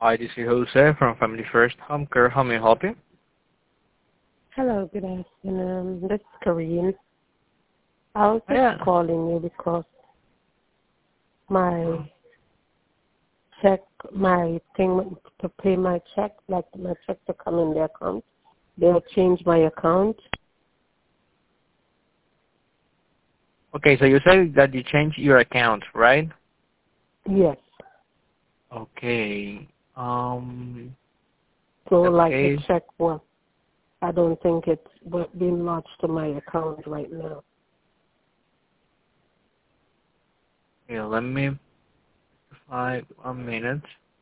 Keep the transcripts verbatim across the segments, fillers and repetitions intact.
Hi, this is Jose from Family First Home Care. How may I help you? Hello, good afternoon. This is Karine. I was just Yeah. calling you because my check, my thing to pay my check, like my check to come in the account, they'll change my account. Okay, so you said that you changed your account, right? Yes. Okay. Um, So that like the case, check, well, I don't think it's bu- being lodged to my account right now. yeah, let me find one minute.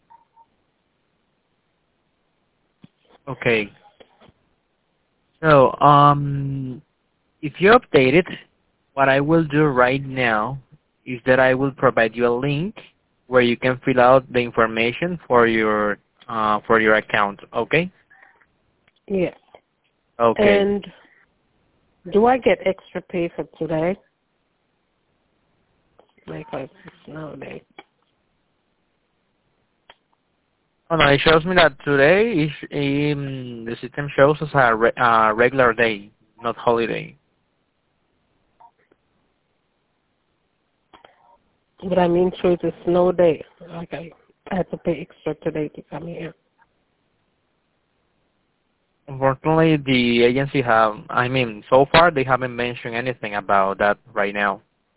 Okay. So, um, if you update it, what I will do right now is that I will provide you a link where you can fill out the information for your uh, for your account. Okay. Yes. Okay. And do I get extra pay for today? Like it's snow day. Oh no, it shows me that today is um, the system shows us a re uh, regular day, not holiday. But I mean, so it's a snow day. Like I, I had to pay extra today to come here. Unfortunately, the agency have, I mean, so far they haven't mentioned anything about that right now.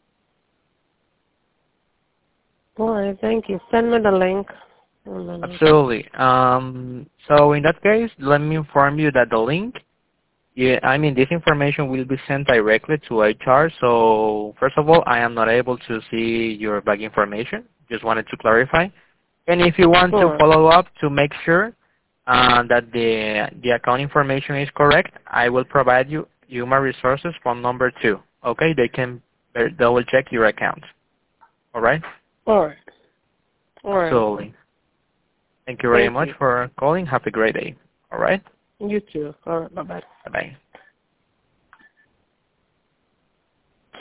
All right, thank you. Send me the link. And then I can. Absolutely. Um, so in that case, let me inform you that the link, yeah, I mean, this information will be sent directly to H R. So first of all, I am not able to see your bank information. Just wanted to clarify. And if you want to Sure. follow up to make sure uh, that the the account information is correct, I will provide you human resources phone number two. Okay, they can ver- double check your account. All right. All right. All right. Absolutely. Thank you very Thank much you. for calling. Have a great day. All right. You too. All right. Bye bye. Bye bye.